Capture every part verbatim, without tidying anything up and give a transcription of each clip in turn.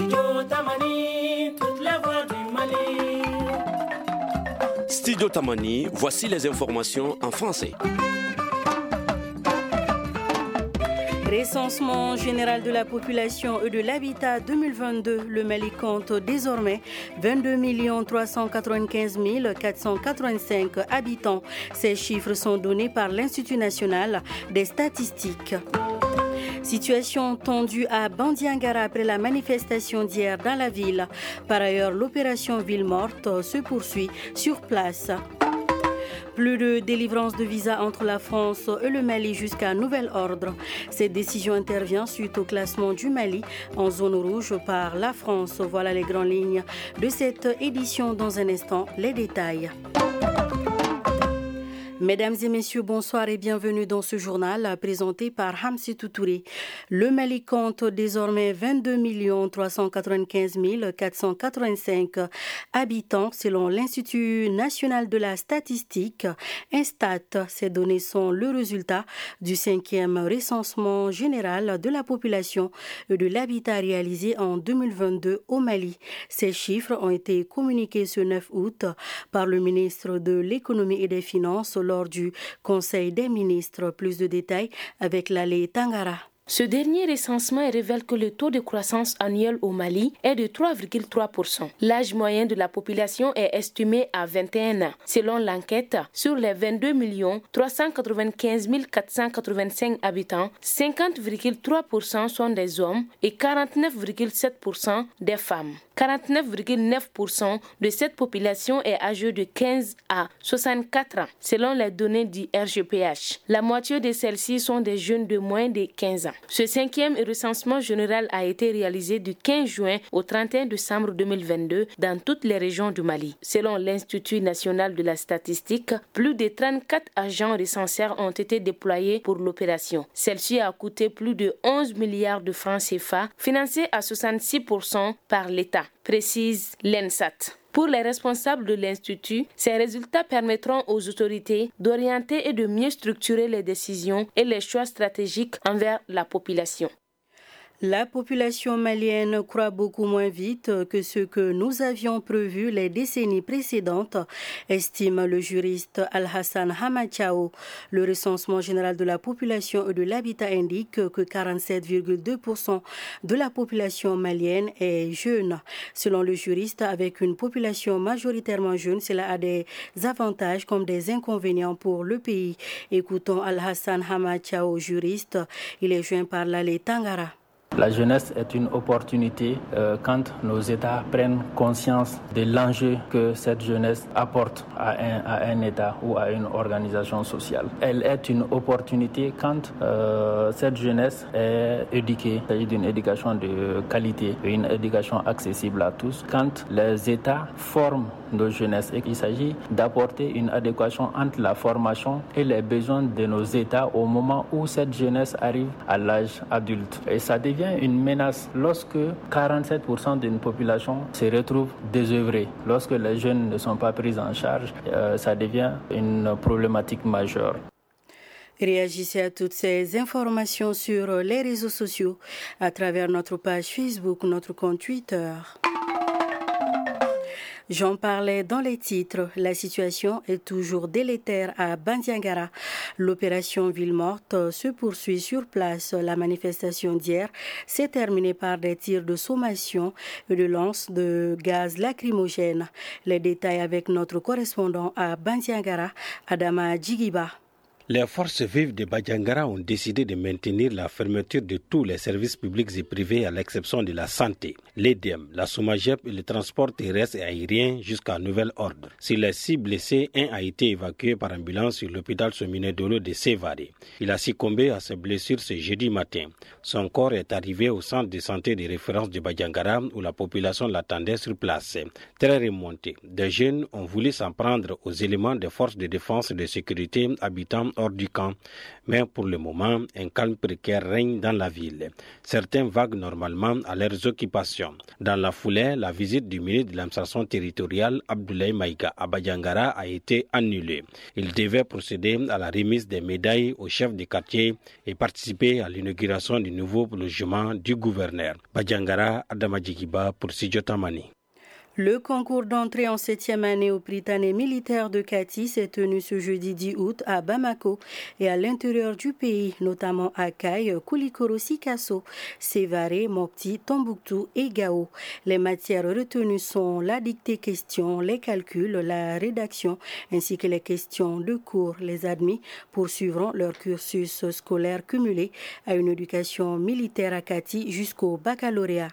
Studio Tamani, toute la voix du Mali. Studio Tamani, voici les informations en français. Recensement général de la population et de l'habitat deux mille vingt-deux, le Mali compte désormais vingt-deux millions trois cent quatre-vingt-quinze mille quatre cent quatre-vingt-cinq habitants. Ces chiffres sont donnés par l'Institut national des statistiques. Situation tendue à Bandiangara après la manifestation d'hier dans la ville. Par ailleurs, l'opération Ville morte se poursuit sur place. Plus de délivrance de visa entre la France et le Mali jusqu'à nouvel ordre. Cette décision intervient suite au classement du Mali en zone rouge par la France. Voilà les grandes lignes de cette édition. Dans un instant, les détails. Mesdames et messieurs, bonsoir et bienvenue dans ce journal présenté par Hamsitou Touré. Le Mali compte désormais vingt-deux millions trois cent quatre-vingt-quinze mille quatre cent quatre-vingt-cinq habitants selon l'Institut national de la statistique, Instat. Ces données sont le résultat du cinquième recensement général de la population et de l'habitat réalisé en deux mille vingt-deux au Mali. Ces chiffres ont été communiqués ce neuf août par le ministre de l'Économie et des Finances lors du Conseil des ministres. Plus de détails avec Lalé Tangara. Ce dernier recensement révèle que le taux de croissance annuel au Mali est de trois virgule trois pour cent. L'âge moyen de la population est estimé à vingt et un ans. Selon l'enquête, sur les vingt-deux millions trois cent quatre-vingt-quinze mille quatre cent quatre-vingt-cinq habitants, cinquante virgule trois pour cent sont des hommes et quarante-neuf virgule sept pour cent des femmes. quarante-neuf virgule neuf pour cent de cette population est âgée de quinze à soixante-quatre ans, selon les données du R G P H. La moitié de celles-ci sont des jeunes de moins de quinze ans. Ce cinquième recensement général a été réalisé du quinze juin au trente et un décembre deux mille vingt-deux dans toutes les régions du Mali. Selon l'Institut national de la statistique, plus de trente-quatre agents recenseurs ont été déployés pour l'opération. Celle-ci a coûté plus de onze milliards de francs C F A, financés à soixante-six pour cent par l'État, précise l'Ensat. Pour les responsables de l'Institut, ces résultats permettront aux autorités d'orienter et de mieux structurer les décisions et les choix stratégiques envers la population. La population malienne croît beaucoup moins vite que ce que nous avions prévu les décennies précédentes, estime le juriste Al-Hassan Hamachao. Le recensement général de la population et de l'habitat indique que quarante-sept virgule deux pour cent de la population malienne est jeune. Selon le juriste, avec une population majoritairement jeune, cela a des avantages comme des inconvénients pour le pays. Écoutons Al-Hassan Hamachao, juriste. Il est joint par Lalé Tangara. La jeunesse est une opportunité euh, quand nos États prennent conscience de l'enjeu que cette jeunesse apporte à un, à un État ou à une organisation sociale. Elle est une opportunité quand euh, cette jeunesse est éduquée, il s'agit d'une éducation de qualité, une éducation accessible à tous. Quand les États forment nos jeunesses et qu'il s'agit d'apporter une adéquation entre la formation et les besoins de nos États au moment où cette jeunesse arrive à l'âge adulte. Et ça devient une menace lorsque quarante-sept pour cent d'une population se retrouve désœuvrée. Lorsque les jeunes ne sont pas pris en charge, euh, ça devient une problématique majeure. Réagissez à toutes ces informations sur les réseaux sociaux à travers notre page Facebook, notre compte Twitter. J'en parlais dans les titres. La situation est toujours délétère à Bandiangara. L'opération Ville morte se poursuit sur place. La manifestation d'hier s'est terminée par des tirs de sommation et de lance de gaz lacrymogène. Les détails avec notre correspondant à Bandiangara, Adama Djigiba. Les forces vives de Bandiangara ont décidé de maintenir la fermeture de tous les services publics et privés à l'exception de la santé, l'E D M, la SOMAGEP et le transport terrestre et aérien jusqu'à nouvel ordre. Sur les six blessés, un a été évacué par ambulance sur l'hôpital Sominedolo de Sévaré. Il a succombé à ses blessures ce jeudi matin. Son corps est arrivé au centre de santé de référence de Bandiangara où la population l'attendait sur place. Très remonté, des jeunes ont voulu s'en prendre aux éléments des forces de défense et de sécurité habitant combattants hors du camp. Mais pour le moment, un calme précaire règne dans la ville. Certains vaguent normalement à leurs occupations. Dans la foulée, la visite du ministre de l'administration territoriale, Abdoulaye Maïga, à Badiangara a été annulée. Il devait procéder à la remise des médailles au chef de quartier et participer à l'inauguration du nouveau logement du gouverneur. Badiangara, Adama Djigiba pour Studio Tamani. Le concours d'entrée en septième année au Prytanée militaire de Kati s'est tenu ce jeudi dix août à Bamako et à l'intérieur du pays, notamment à Kaye, Koulikoro, Sikasso, Sévaré, Mopti, Tombouctou et Gao. Les matières retenues sont la dictée question, les calculs, la rédaction ainsi que les questions de cours. Les admis poursuivront leur cursus scolaire cumulé à une éducation militaire à Kati jusqu'au baccalauréat.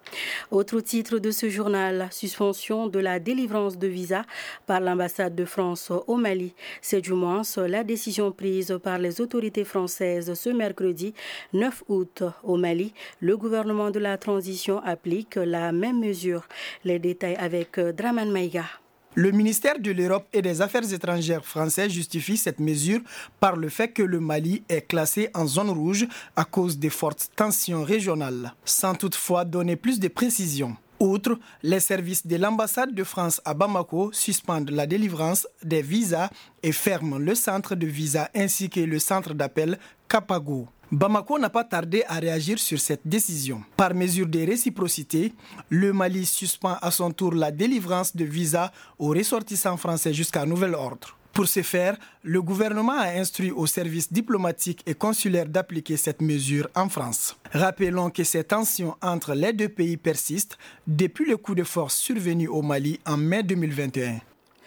Autre titre de ce journal, suspension de la délivrance de visa par l'ambassade de France au Mali. C'est du moins la décision prise par les autorités françaises ce mercredi neuf août. Au Mali, le gouvernement de la transition applique la même mesure. Les détails avec Draman Maïga. Le ministère de l'Europe et des Affaires étrangères français justifie cette mesure par le fait que le Mali est classé en zone rouge à cause des fortes tensions régionales, sans toutefois donner plus de précisions. Outre, les services de l'ambassade de France à Bamako suspendent la délivrance des visas et ferment le centre de visa ainsi que le centre d'appel Kapago. Bamako n'a pas tardé à réagir sur cette décision. Par mesure de réciprocité, le Mali suspend à son tour la délivrance de visas aux ressortissants français jusqu'à nouvel ordre. Pour ce faire, le gouvernement a instruit aux services diplomatiques et consulaires d'appliquer cette mesure en France. Rappelons que ces tensions entre les deux pays persistent depuis le coup de force survenu au Mali en mai deux mille vingt et un.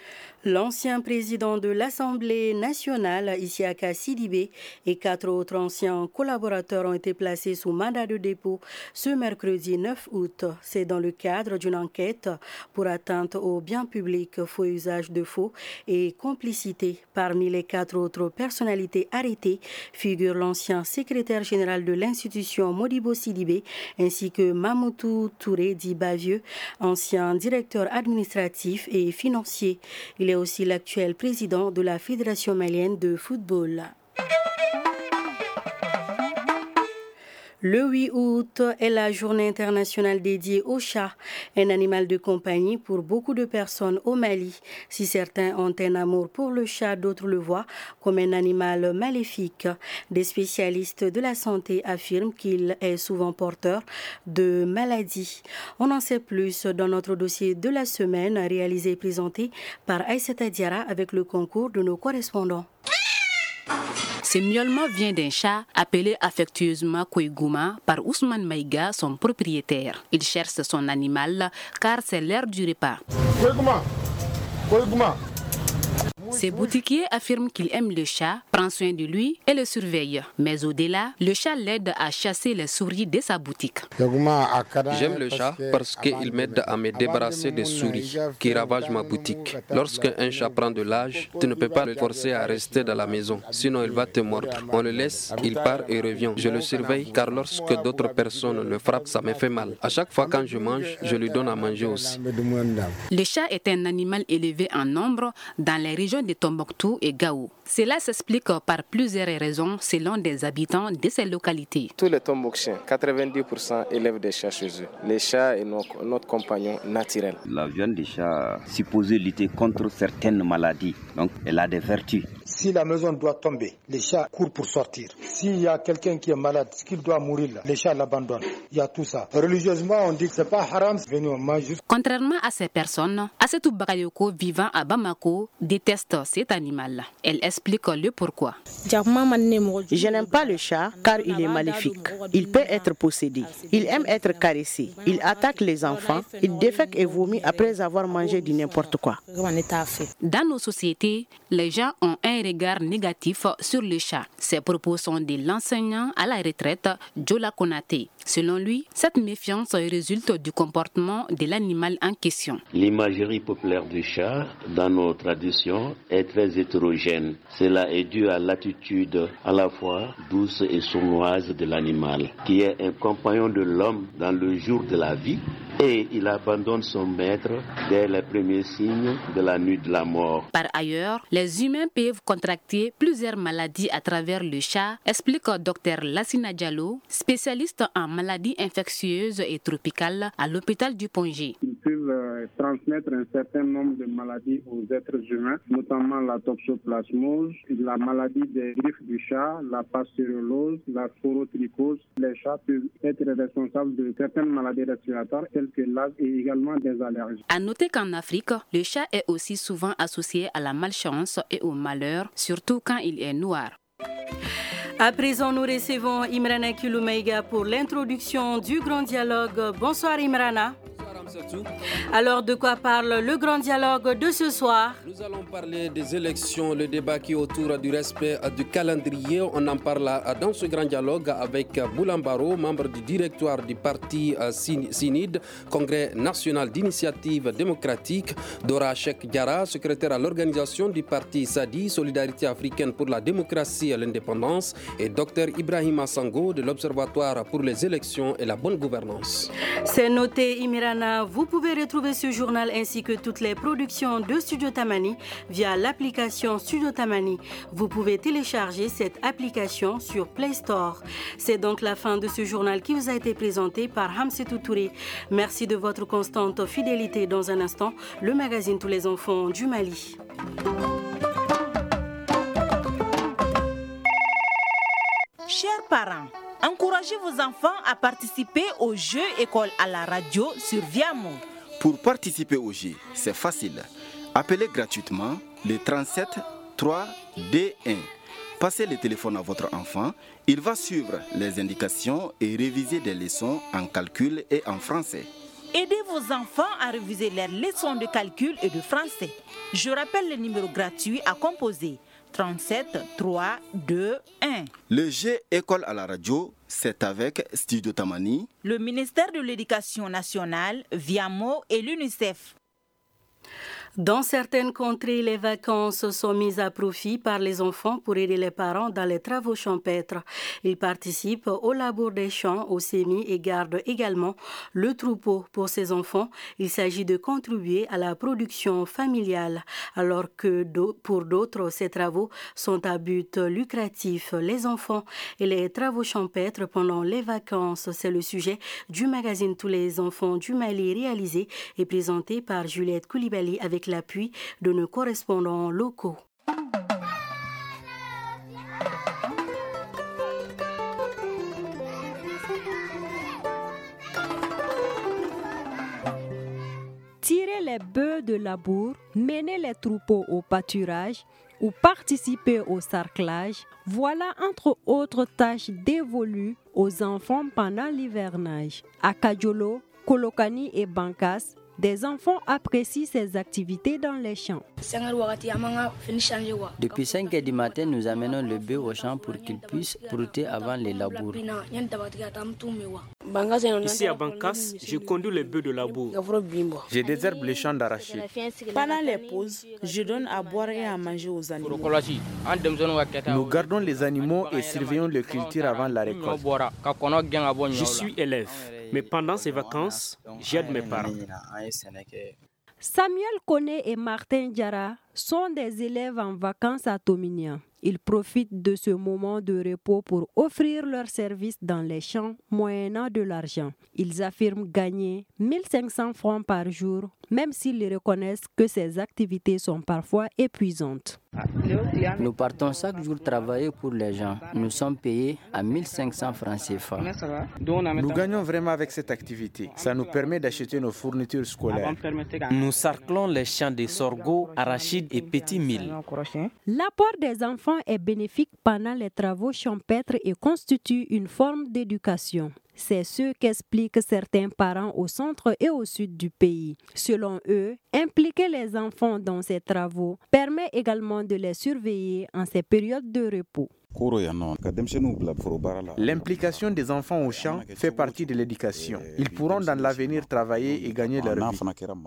L'ancien président de l'Assemblée nationale, Isiaka Sidibé, et quatre autres anciens collaborateurs ont été placés sous mandat de dépôt ce mercredi neuf août. C'est dans le cadre d'une enquête pour atteinte au bien public, faux usage de faux et complicité. Parmi les quatre autres personnalités arrêtées figure l'ancien secrétaire général de l'institution Modibo Sidibé ainsi que Mamoutou Touré dit Bavieux, ancien directeur administratif et financier. Il est aussi l'actuel président de la Fédération malienne de football. Le huit août est la journée internationale dédiée au chat, un animal de compagnie pour beaucoup de personnes au Mali. Si certains ont un amour pour le chat, d'autres le voient comme un animal maléfique. Des spécialistes de la santé affirment qu'il est souvent porteur de maladies. On en sait plus dans notre dossier de la semaine réalisé et présenté par Aïssata Diara avec le concours de nos correspondants. Ce miaulement vient d'un chat appelé affectueusement Koigouma par Ousmane Maïga, son propriétaire. Il cherche son animal car c'est l'heure du repas. Koigouma, Koigouma. Ces boutiquiers affirment qu'il aime le chat, prend soin de lui et le surveille. Mais au-delà, le chat l'aide à chasser les souris de sa boutique. J'aime le chat parce qu'il m'aide à me débarrasser des souris qui ravagent ma boutique. Lorsqu'un chat prend de l'âge, tu ne peux pas le forcer à rester dans la maison, sinon il va te mordre. On le laisse, il part et revient. Je le surveille car lorsque d'autres personnes le frappent, ça me fait mal. À chaque fois quand je mange, je lui donne à manger aussi. Le chat est un animal élevé en nombre dans les régions de Tombouctou et Gao. Cela s'explique par plusieurs raisons selon des habitants de ces localités. Tous les Tombouctiens, quatre-vingt-dix pour cent élèvent des chats chez eux. Les chats est notre, notre compagnon naturel. La viande des chats supposée lutter contre certaines maladies, donc elle a des vertus. Si la maison doit tomber, les chats courent pour sortir. S'il y a quelqu'un qui est malade, qu'il doit mourir, là, les chats l'abandonnent. Il y a tout ça. Religieusement, on dit que c'est pas haram, c'est venu on mange juste. Contrairement à ces personnes, Assetou Bakayoko vivant à Bamako déteste cet animal. Elle explique le pourquoi. Je n'aime pas le chat car il est maléfique. Il peut être possédé. Il aime être caressé. Il attaque les enfants. Il défèque et vomit après avoir mangé du n'importe quoi. Dans nos sociétés, les gens ont un regard négatif sur le chat. Ces propos sont de l'enseignant à la retraite, Jola Konaté. Selon lui, cette méfiance résulte du comportement de l'animal en question. L'imagerie populaire du chat, dans nos traditions, est très hétérogène. Cela est dû à l'attitude à la fois douce et sournoise de l'animal, qui est un compagnon de l'homme dans le jour de la vie et il abandonne son maître dès les premiers signes de la nuit de la mort. Par ailleurs, les humains peuvent contracter plusieurs maladies à travers le chat, explique Dr Lassina Diallo, spécialiste en maladies infectieuses et tropicales à l'hôpital du Pongé. Ils peuvent euh, transmettre un certain nombre de maladies aux êtres humains, notamment la toxoplasmose, la maladie des griffes du chat, la pasteurellose, la sporotrichose. Les chats peuvent être responsables de certaines maladies respiratoires telles que l'asthme et également des allergies. À noter qu'en Afrique, le chat est aussi souvent associé à la malchance et au malheur, surtout quand il est noir. À présent, nous recevons Imrana Kiloumaïga pour l'introduction du Grand Dialogue. Bonsoir Imrana. Alors, de quoi parle le Grand Dialogue de ce soir? Nous allons parler des élections, le débat qui est autour du respect du calendrier. On en parle dans ce Grand Dialogue avec Boulambaro, membre du directoire du parti SINID, Congrès national d'initiative démocratique, Dora Cheikh Diarra, secrétaire à l'organisation du parti SADI, Solidarité africaine pour la démocratie et l'indépendance, et Dr Ibrahima Sango de l'Observatoire pour les élections et la bonne gouvernance. C'est noté, Imrana. Vous pouvez retrouver ce journal ainsi que toutes les productions de Studio Tamani via l'application Studio Tamani. Vous pouvez télécharger cette application sur Play Store. C'est donc la fin de ce journal qui vous a été présenté par Hamsetou Touré. Merci de votre constante fidélité. Dans un instant, le magazine Tous les enfants du Mali. Chers parents, encouragez vos enfants à participer aux Jeux école à la radio sur Viamo. Pour participer aux Jeux, c'est facile. Appelez gratuitement le trente-sept trois deux un. Passez le téléphone à votre enfant. Il va suivre les indications et réviser des leçons en calcul et en français. Aidez vos enfants à réviser leurs leçons de calcul et de français. Je rappelle le numéro gratuit à composer. trente-sept trois deux un. Le jeu école à la radio, c'est avec Studio Tamani, le ministère de l'Éducation nationale, Viamo et l'UNICEF. Dans certaines contrées, les vacances sont mises à profit par les enfants pour aider les parents dans les travaux champêtres. Ils participent au labour des champs, au semis et gardent également le troupeau. Pour ces enfants, il s'agit de contribuer à la production familiale, alors que pour d'autres, ces travaux sont à but lucratif. Les enfants et les travaux champêtres pendant les vacances, c'est le sujet du magazine Tous les enfants du Mali, réalisé et présenté par Juliette Koulibaly avec l'appui de nos correspondants locaux. Tirer les bœufs de labour, mener les troupeaux au pâturage ou participer au sarclage, voilà entre autres tâches dévolues aux enfants pendant l'hivernage. À Kajolo, Kolokani et Bankas, des enfants apprécient ces activités dans les champs. Depuis cinq heures du matin, nous amenons le bœuf au champ pour qu'il puisse brouter avant les labours. Ici à Bankas, je conduis le bœuf de labour. Je désherbe les champs d'arachides. Pendant les pauses, je donne à boire et à manger aux animaux. Nous gardons les animaux et surveillons les cultures avant la récolte. Je suis élève, mais pendant ces vacances, j'aide mes parents. Samuel Koné et Martin Diarra sont des élèves en vacances à Tominia. Ils profitent de ce moment de repos pour offrir leurs services dans les champs moyennant de l'argent. Ils affirment gagner mille cinq cents francs par jour, même s'ils reconnaissent que ces activités sont parfois épuisantes. Nous partons chaque jour travailler pour les gens. Nous sommes payés à mille cinq cents francs C F A. Nous gagnons vraiment avec cette activité. Ça nous permet d'acheter nos fournitures scolaires. Nous sarclons les champs de sorgho, arachides et petits milles. L'apport des enfants est bénéfique pendant les travaux champêtres et constitue une forme d'éducation. C'est ce qu'expliquent certains parents au centre et au sud du pays. Selon eux, impliquer les enfants dans ces travaux permet également de les surveiller en ces périodes de repos. L'implication des enfants au champ fait partie de l'éducation. Ils pourront dans l'avenir travailler et gagner leur vie.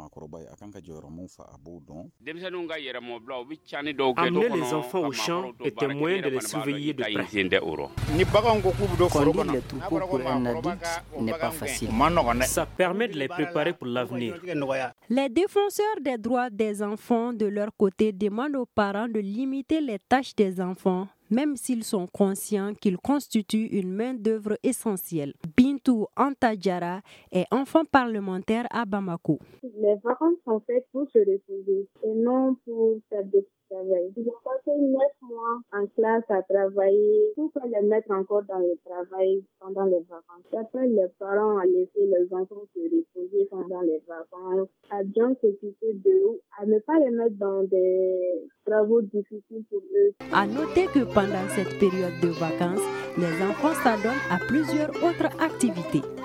Amener les enfants au champ est un moyen de les surveiller de près. Conduire les troupeaux pour un adulte n'est pas facile. Ça permet de les préparer pour l'avenir. Les défenseurs des droits des enfants, de leur côté, demandent aux parents de limiter les tâches des enfants, même s'ils sont conscients qu'ils constituent une main-d'œuvre essentielle. Bintou Antadjara est enfant parlementaire à Bamako. Les vacances sont faites pour se reposer et non pour faire des travail. Ils ont passé neuf mois en classe à travailler. Pourquoi les mettre encore dans le travail pendant les vacances? J'appelle les parents à laisser les enfants se reposer pendant les vacances, à bien s'occuper d'eux, à ne pas les mettre dans des travaux difficiles pour eux. À noter que pendant cette période de vacances, les enfants s'adonnent à plusieurs autres activités.